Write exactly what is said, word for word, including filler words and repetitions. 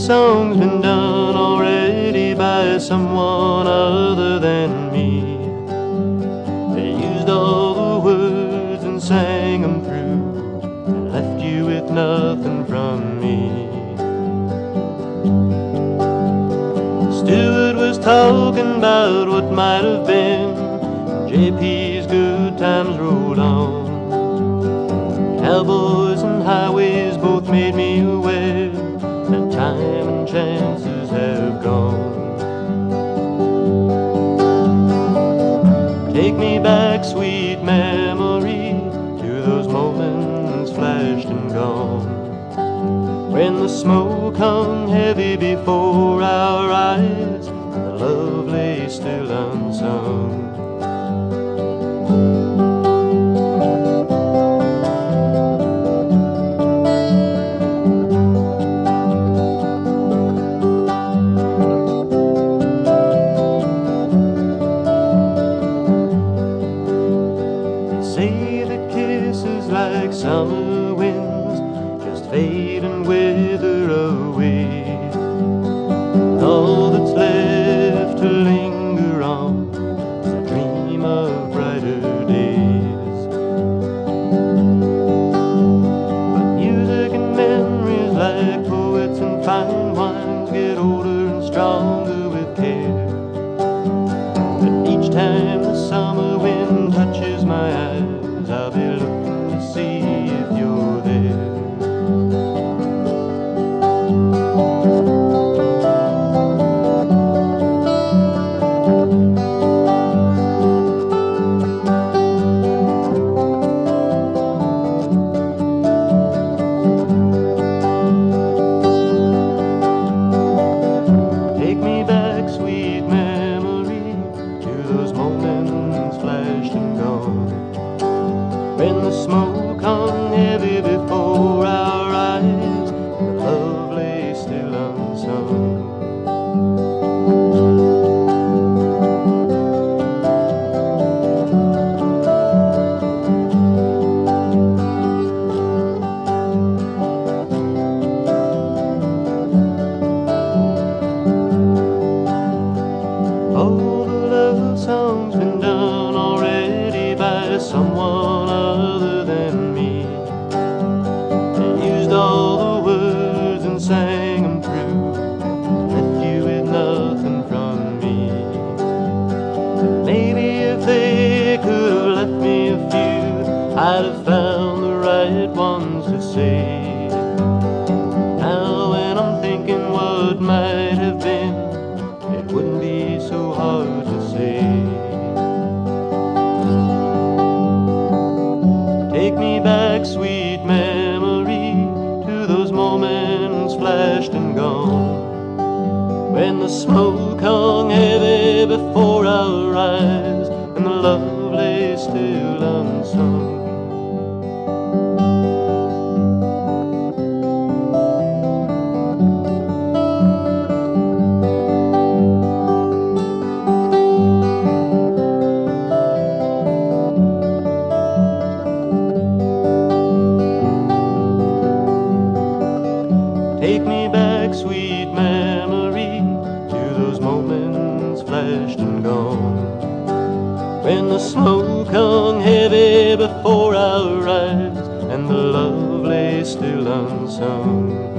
song's been done already by someone other than me. They used all the words and sang them through and left you with nothing from me. Stewart was talking about what might have been. J P's good times rolled on. Cowboys and highways both made me aware that time and chances have gone. Take me back, sweet memory, to those moments flashed and gone, when the smoke hung heavy before our eyes and the love lay still unsung. Say the kisses like summer winds just fade and wither away. All that's left to linger on is a dream of brighter days. But music and memories, like poets and fine wines, get older and stronger with care. But each time the summer wind touches my eyes, I'll be looking to see if you're there. Take me back, sweet memory, to those moments flashed and gone, when the smoke hung heavy before our eyes, the love lay still unsung. All the love songs been done already by someone other than me. They used all the words and sang them through, left you with nothing from me. But maybe if they could have left me a few, I'd have found the right ones to say. Now when I'm thinking what might have been, it wouldn't be so hard to say. Take me back, sweet memory, to those moments flashed and gone, when the smoke hung heavy before our eyes and the love lay still unsung. Take me back, sweet memory, to those moments flashed and gone, when the smoke hung heavy before our eyes and the love lay still unsung.